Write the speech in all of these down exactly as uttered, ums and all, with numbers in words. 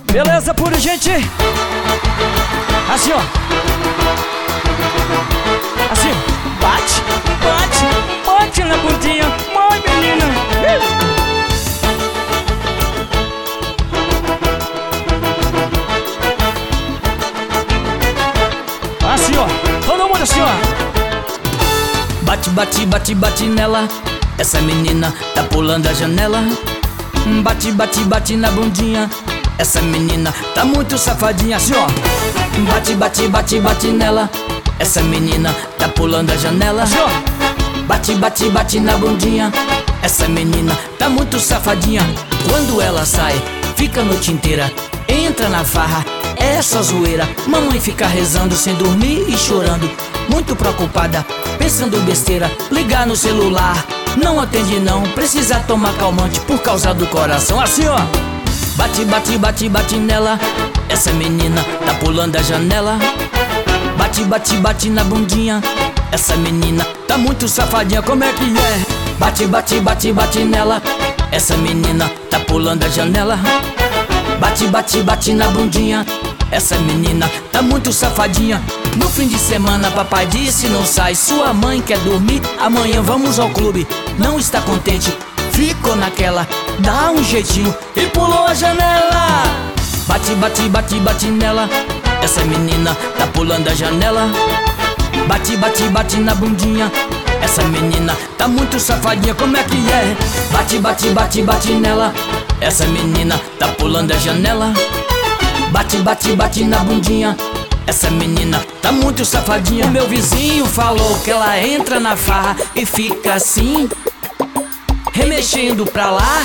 Beleza, puro, gente? Assim, ó. Assim, bate, bate, bate na bundinha. Vai, menina. Assim, ó. Todo mundo assim, ó. Bate, bate, bate, bate nela. Essa menina tá pulando a janela. Bate, bate, bate na bundinha. Essa menina tá muito safadinha. Assim, ó. Bate, bate, bate, bate nela. Essa menina tá pulando a janela. Assim, ó. Bate, bate, bate na bundinha. Essa menina tá muito safadinha. Quando ela sai, fica a noite inteira. Entra na farra, é só zoeira. Mamãe fica rezando sem dormir e chorando, muito preocupada, pensando besteira. Ligar no celular, não atende não. Precisa tomar calmante por causa do coração. Assim, ó. Bate, bate, bate, bate nela. Essa menina tá pulando a janela. Bate, bate, bate na bundinha. Essa menina tá muito safadinha. Como é que é? Bate, bate, bate, bate nela. Essa menina tá pulando a janela. Bate, bate, bate na bundinha. Essa menina tá muito safadinha. No fim de semana papai disse não sai. Sua mãe quer dormir, amanhã vamos ao clube. Não está contente, ficou naquela. Dá um jeitinho e pulou a janela. Bate, bate, bate, bate nela. Essa menina tá pulando a janela. Bate, bate, bate na bundinha. Essa menina tá muito safadinha. Como é que é? Bate, bate, bate, bate nela. Essa menina tá pulando a janela. Bate, bate, bate na bundinha. Essa menina tá muito safadinha. O meu vizinho falou que ela entra na farra e fica assim, remexendo pra lá,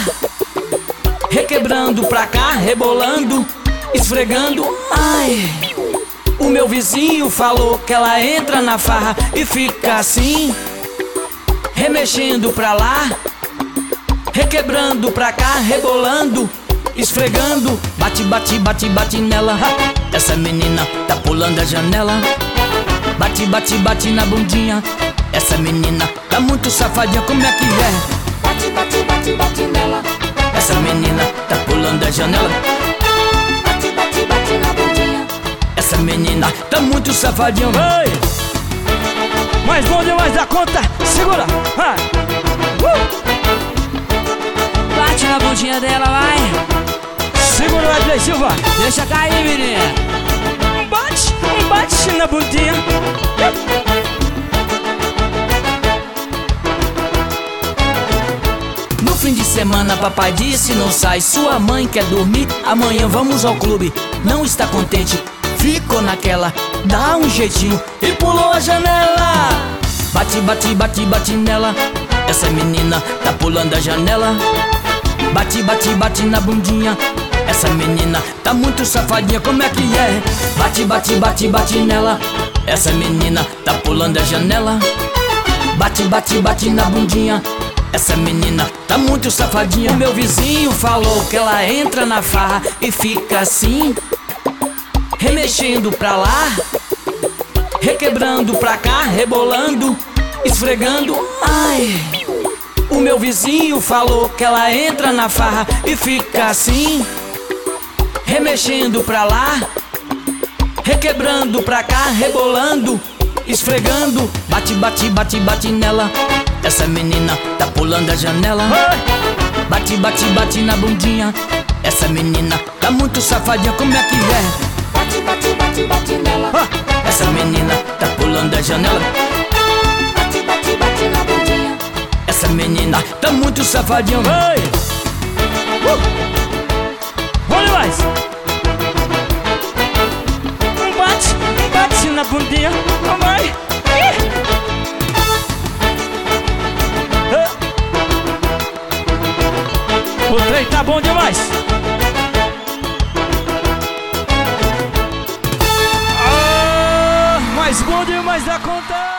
requebrando pra cá, rebolando, esfregando. Ai. O meu vizinho falou que ela entra na farra e fica assim, remexendo pra lá, requebrando pra cá, rebolando, esfregando. Bate, bate, bate, bate nela. Essa menina tá pulando a janela. Bate, bate, bate na bundinha. Essa menina tá muito safadinha. Como é que é? Bate, bate, bate, bate nela. Essa menina tá pulando a janela. Bate, bate, bate na bundinha. Essa menina tá muito safadinha. Vai! Mais bom demais da conta. Segura. Vai. Uh! Bate na bundinha dela, vai. Segura, Wesley Silva. Deixa cair, menina. Bate, bate na bundinha. No fim de semana papai disse não sai. Sua mãe quer dormir, amanhã vamos ao clube. Não está contente, ficou naquela. Dá um jeitinho e pulou a janela. Bate, bate, bate, bate nela. Essa menina tá pulando a janela. Bate, bate, bate na bundinha. Essa menina tá muito safadinha. Como é que é? Bate, bate, bate, bate nela. Essa menina tá pulando a janela. Bate, bate, bate na bundinha. Essa menina tá muito safadinha. O meu vizinho falou que ela entra na farra e fica assim, remexendo pra lá, requebrando pra cá, rebolando, esfregando. Ai. O meu vizinho falou que ela entra na farra e fica assim, remexendo pra lá, requebrando pra cá, rebolando, esfregando. Bate, bate, bate, bate nela. Essa menina tá pulando a janela. Bate, bate, bate na bundinha. Essa menina tá muito safadinha. Como é que é? Bate, bate, bate, bate nela. Essa menina tá pulando a janela. Bate, bate, bate na bundinha. Essa menina tá muito safadinha. Vai! Uh! Vamos mais! Bate, bate na bundinha. Vai! Ih! O trem tá bom demais. Ah, mais bom demais da conta.